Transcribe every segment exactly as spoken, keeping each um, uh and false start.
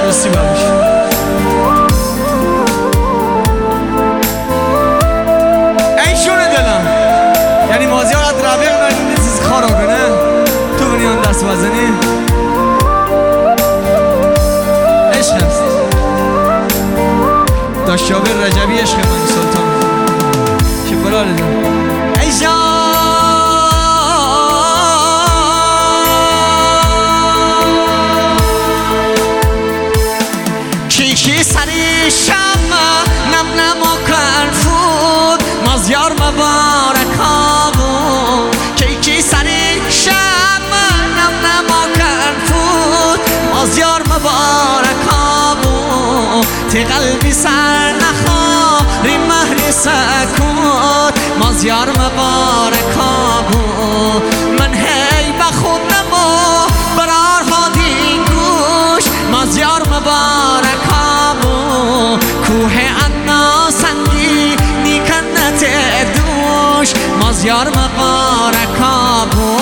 عروسی باش. این شونه دلم یعنی مازیار از ربیق نایدون چیز خارا کنه تو بینی اون دست بزنی عشق هست داشتابر رجبی عشق من سلطان که برا لیدم ای جان کی سری شما نم نما کن فود مازیار مبارک آبو کی کی سری شما نم نما کن فود مازیار مبارک آبو تی قلبی سر نخواری مهر سکوت مازیار مبارک آبو من هی بخود نمو برار هادی گوش مازیار مبارک کوه انا سنگی نیکنت دوش مازیار مبارک آبو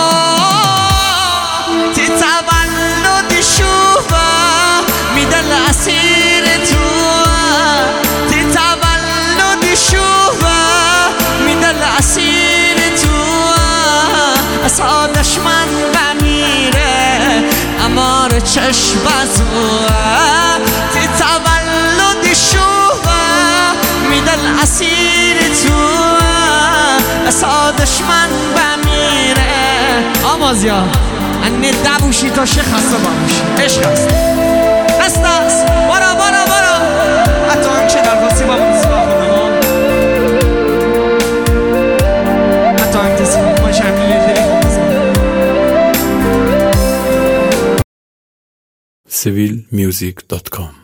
تی تولد شوفا میدل اسیر تو تی تولد شوفا میدل اسیر تو اصا دشمن بمیره امار چشم بزوه تی تولد شوفا میدل اسیر تو اصا دشمن بمیره آمازیا انه دبوشی تا شه خسته باموشی عشق هست دست دست برا برا برا حتی هم چه در باسی با منسی با خودم حتی هم کسی ما شمیلی دلی خوب سیویل میوزیک دات کام